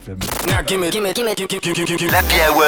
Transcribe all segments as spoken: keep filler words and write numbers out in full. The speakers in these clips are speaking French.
L'Happy Hour.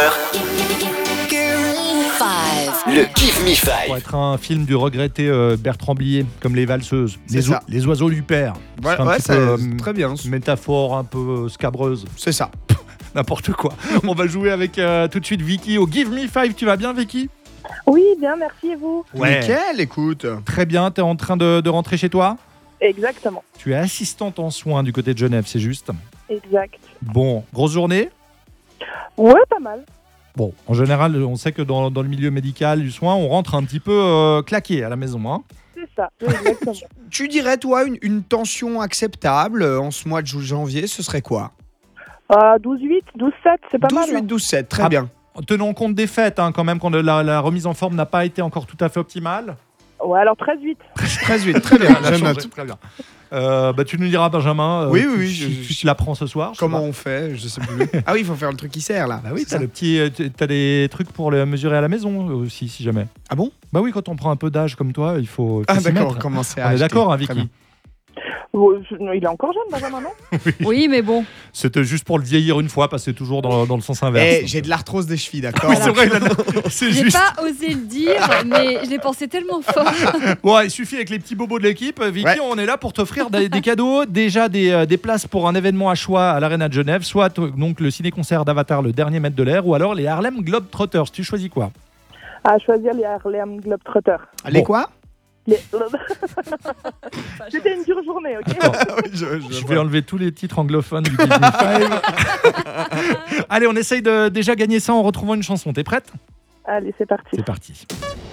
Le Give Me Five. Pour être un film du regretté euh, Bertrand Blier, comme les valseuses, C'est les, ça. o- les oiseaux du père. Ouais, C'est un ouais, petit ça, peu, euh, c'est très bien. métaphore un peu euh, scabreuse, C'est ça. n'importe quoi. On va jouer avec euh, tout de suite Vicky au Give Me Five. Tu vas bien, Vicky? Oui, bien, merci et vous? Nickel, écoute. Très bien. T'es en train de, de rentrer chez toi? Exactement, Tu es assistante en soins du côté de Genève, c'est juste? exact. Bon, grosse journée? Ouais, pas mal. Bon, en général, on sait que dans, dans le milieu médical, du soin, on rentre un petit peu euh, claqué à la maison. Hein. C'est ça, exactement. Tu dirais, toi, une, une tension acceptable euh, en ce mois de janvier, ce serait quoi? euh, douze huit, douze sept, c'est pas mal. douze huit, douze sept, très Ah. bien. Tenons compte des fêtes, hein, quand même, quand la, la remise en forme n'a pas été encore tout à fait optimale. Ouais, alors treize huit. treize huit, très bien, Elle a je changé, note. très bien. Euh, bah, tu nous diras, Benjamin, euh, Oui, tu- oui, oui, tu, je- tu te l'apprends ce soir. je sais Comment pas. on fait? Je sais plus. Ah oui, il faut faire le truc qui sert, là. Bah oui, C'est t'as ça. le petit, euh, t- t'as des trucs pour le mesurer à la maison aussi, si jamais. Ah bon? Bah oui, quand on prend un peu d'âge comme toi, il faut, il faut Ah s'y d'accord, mettre. commencer à On est acheter. d'accord, hein, Très Vicky? bien. Oh, je- il est encore jeune, Benjamin, non? Oui, mais bon. C'était juste pour le vieillir une fois, parce que c'est toujours dans, dans le sens inverse. Eh, Donc, j'ai de l'arthrose des chevilles, d'accord? oui, c'est vrai, il a- c'est J'ai juste. pas osé le dire, mais je l'ai pensé tellement fort. Bon, il suffit avec les petits bobos de l'équipe. Vicky, Ouais. on est là pour t'offrir des, des cadeaux. Déjà des, euh, des places pour un événement à choix à l'Arena de Genève, soit t- donc le ciné-concert d'Avatar, le dernier maître de l'air, ou alors les Harlem Globetrotters. Tu choisis quoi? À choisir les Harlem Globetrotters. Allez, Bon. quoi? Les... C'était une dure journée, ok? Oui, je, je Je vois. vais enlever tous les titres anglophones du Give Me Five. Allez, on essaye de déjà gagner ça en retrouvant une chanson. T'es prête? Allez, c'est parti. C'est parti.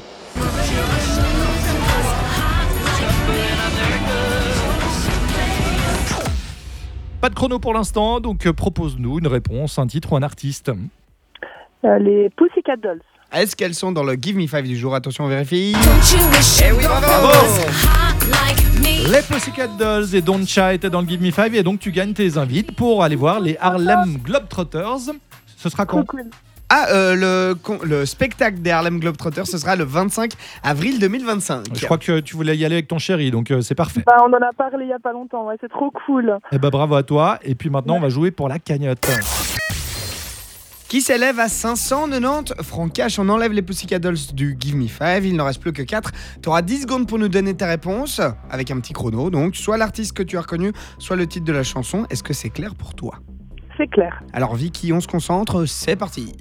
Pas de chrono pour l'instant, donc euh, propose-nous une réponse, un titre ou un artiste. Euh, les Pussycat Dolls. Est-ce qu'elles sont dans le Give Me Five du jour? Attention, on vérifie. Eh oui, bravo. Les Pussycat Dolls et Don't Shy étaient dans le Give Me Five et donc tu gagnes tes invites pour aller voir les Harlem Globetrotters. Ce sera Trop quand? cool. Ah, euh, le, con- le spectacle des Harlem Globetrotters, ce sera le vingt-cinq avril deux mille vingt-cinq. Je crois que tu voulais y aller avec ton chéri, donc euh, c'est parfait. Bah, on en a parlé il y a pas longtemps, ouais, c'est trop cool. Eh ben bravo à toi. Et puis maintenant, on va jouer pour la cagnotte. Qui s'élève à cinq cent quatre-vingt-dix francs cash. On enlève les Pussycat Dolls du Give Me Five. Il n'en reste plus que quatre. Tu auras dix secondes pour nous donner ta réponse avec un petit chrono. Donc, soit l'artiste que tu as reconnu, soit le titre de la chanson. Est-ce que c'est clair pour toi? C'est clair. Alors, Vicky, on se concentre. C'est parti.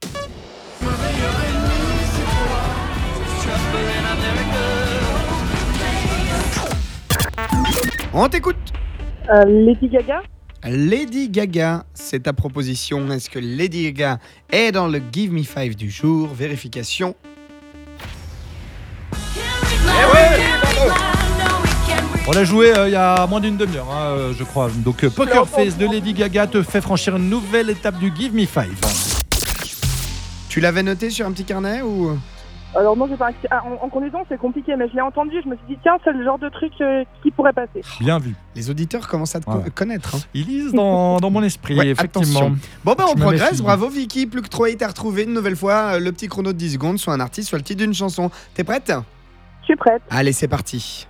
On t'écoute. Euh, Lady Gaga. Lady Gaga, c'est ta proposition. Est-ce que Lady Gaga est dans le Give Me Five du jour? Vérification. On l'a joué euh, il y a moins d'une demi-heure, hein, euh, je crois. Donc euh, Poker Face de Lady Gaga te fait franchir une nouvelle étape du Give Me Five. Tu l'avais noté sur un petit carnet ou? Alors non, j'ai pas... ah, en, en conduisant, c'est compliqué, mais je l'ai entendu, je me suis dit, tiens, c'est le genre de truc euh, qui pourrait passer. Bien vu. Les auditeurs commencent à te Ouais. co- connaître. hein. Ils lisent dans, dans mon esprit, Ouais, effectivement. attention. Bon ben on Je me progresse, méfie. bravo Vicky. Plus que trois hits à retrouver. Une nouvelle fois, euh, le petit chrono de dix secondes, soit un artiste, soit le titre d'une chanson. T'es prête? Je suis prête. Allez, c'est parti.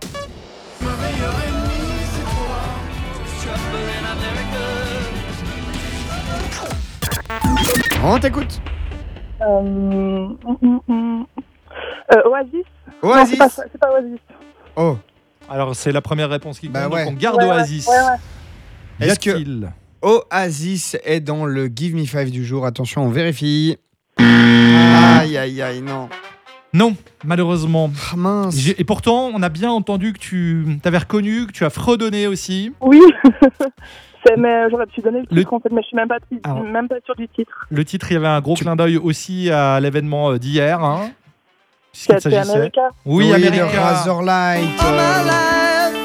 On t'écoute. Euh... hum, hum, hum. Euh, Oasis. Non, Oasis. c'est pas, ça, c'est pas Oasis. Oh. Alors, c'est la première réponse qui compte, Bah ouais. donc on garde Ouais, ouais, Oasis. ouais, ouais. Y Est-ce que- a-t-il Oasis est dans le Give Me Five du jour. Attention, on vérifie. Aïe, aïe, aïe, non. Non, malheureusement. Ah, mince. J'ai- Et pourtant, on a bien entendu que tu t'avais reconnu, que tu as fredonné aussi. Oui. C'est- mais j'aurais pu donner le Le- titre en fait, mais je suis même pas, Alors- même pas sûre du titre. Le titre, il y avait un gros clin d'œil aussi à l'événement euh, d'hier. Hein, puisqu'il C'était s'agissait- America. Oui, de America. Razorlight. euh,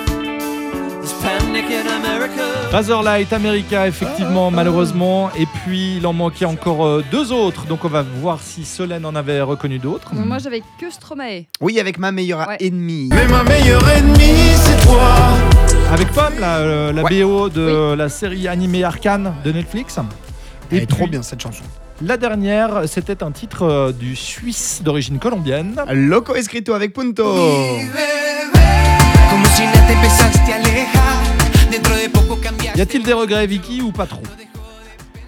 Razorlight, America, effectivement, malheureusement. Et puis, il en manquait encore euh, deux autres. Donc, on va voir si Solène en avait reconnu d'autres. Moi, j'avais que Stromae. Oui, avec ma meilleure Ouais. ennemie. Mais ma meilleure ennemie, c'est toi. Avec Pomme, la, euh, la Ouais. B O de la série animée Arcane de Netflix. Elle Et est trop puis, bien cette chanson. La dernière, c'était un titre euh, du Suisse d'origine colombienne. Loco Escrito avec Punto. Como si nada te empezaste a alejar. Dentro de poco cambiaste. Y a-t-il des regrets, Vicky, ou pas trop?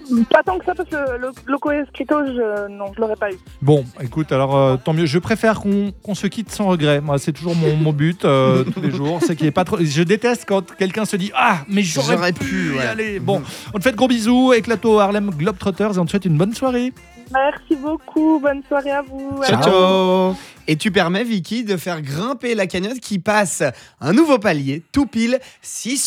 Pas tant que ça, parce que le loco escrito, je... non, je l'aurais pas eu. Bon, écoute, alors euh, tant mieux. Je préfère qu'on qu'on se quitte sans regret. Moi, c'est toujours mon, mon but euh, tous les jours. C'est qu'il y ait pas trop. Je déteste quand quelqu'un se dit ah, mais j'aurais, J'aurais pu, pu, y ouais. aller. Bon, on te fait de gros bisous. Éclato Harlem Globetrotters et on te souhaite une bonne soirée. Merci beaucoup, bonne soirée à vous. Ciao, ciao. Et tu permets, Vicky, de faire grimper la cagnotte qui passe un nouveau palier, tout pile six